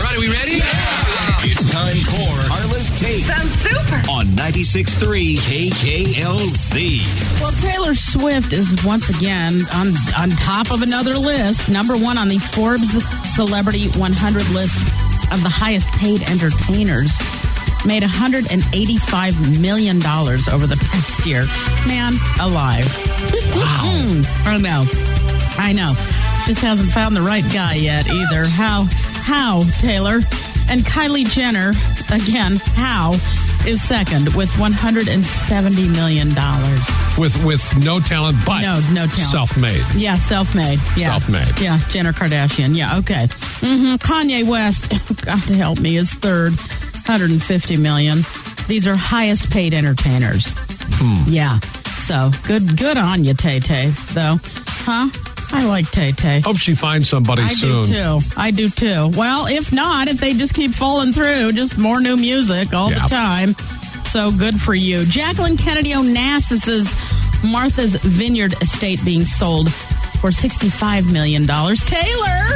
right, are we ready? Yeah! It's time for Carla's Take. Sounds super. On 96.3 KKLZ. Well, Taylor Swift is once again on top of another list. Number one on the Forbes Celebrity 100 list of the highest paid entertainers. Made $185 million over the past year. Man alive. Wow. I know. Just hasn't found the right guy yet either. How, Taylor? And Kylie Jenner, again, is second with $170 million. With no talent, but no talent. Self-made. Yeah, self-made. Yeah. Self-made. Yeah, Jenner Kardashian. Yeah, okay. Kanye West, God help me, is third, $150 million. These are highest paid entertainers. Yeah, so good on you, Tay-Tay, though. Huh? I like Tay-Tay. Hope she finds somebody soon. I do too. Well, if not, if they just keep falling through, just more new music all the time. So good for you. Jacqueline Kennedy Onassis's Martha's Vineyard estate being sold for $65 million. Taylor,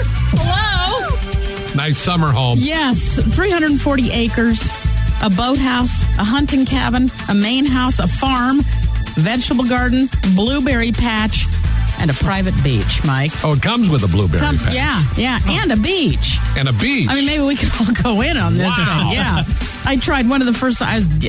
hello. Nice summer home. Yes, 340 acres, a boathouse, a hunting cabin, a main house, a farm, vegetable garden, blueberry patch, and a private beach, Mike. Oh, it comes with a blueberry patch. Yeah, and a beach. And a beach. I mean, maybe we could all go in on this thing. Yeah. I tried one of the first, I was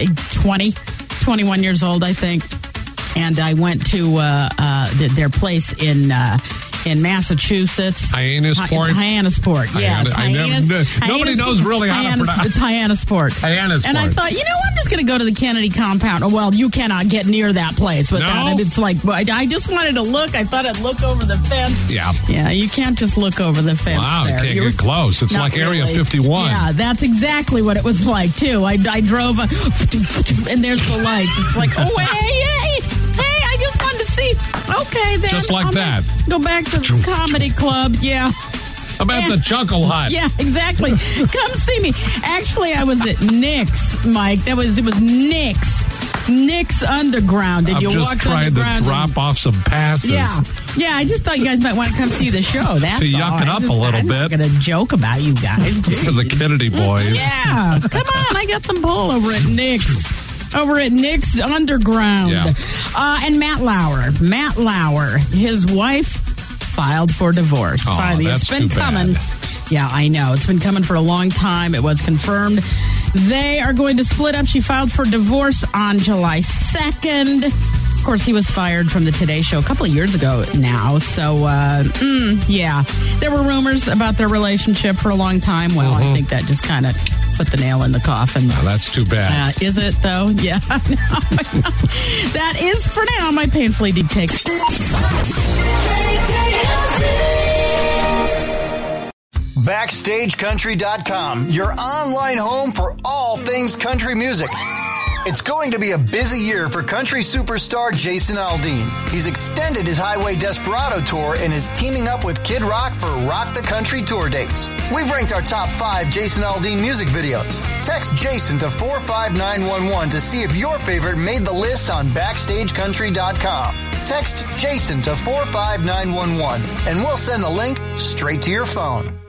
21 years old, I think. And I went to their place in Massachusetts. Hyannisport, yes. Nobody knows really how to pronounce it. It's Hyannisport. And I thought, I'm just going to go to the Kennedy compound. Oh, well, you cannot get near that place without it. It's like, I just wanted to look. I thought I'd look over the fence. Yeah. Yeah, you can't just look over the fence. Wow, there. You can't get close. It's like Area 51. Yeah, that's exactly what it was like, too. I drove, and there's the lights. It's like, oh, hey, I just wanted to see. Okay, then. Just like that. Go back to the comedy club. Yeah. How about the Chuckle Hut? Yeah, exactly. Come see me. Actually, I was at Nick's, Mike. It was Nick's. Nick's Underground. Did you walk just trying to drop off some passes. Yeah, I just thought you guys might want to come see the show. That's to yuck it up a little bit. I'm going to joke about you guys. For the Kennedy boys. Yeah. Come on, I got some pull over at Nick's. Over at Nick's Underground. Yeah. And Matt Lauer, his wife filed for divorce. Oh, finally, that's it's been coming. Bad. Yeah, I know. It's been coming for a long time. It was confirmed. They are going to split up. She filed for divorce on July 2nd. Of course, he was fired from the Today Show a couple of years ago now. So, yeah. There were rumors about their relationship for a long time. Well, I think that just kind of put the nail in the coffin. No, that's too bad. Is it, though? Yeah. That is, for now, my painfully deep take. BackstageCountry.com, your online home for all things country music. It's going to be a busy year for country superstar Jason Aldean. He's extended his Highway Desperado tour and is teaming up with Kid Rock for Rock the Country tour dates. We've ranked our top 5 Jason Aldean music videos. Text Jason to 45911 to see if your favorite made the list on BackstageCountry.com. Text Jason to 45911 and we'll send the link straight to your phone.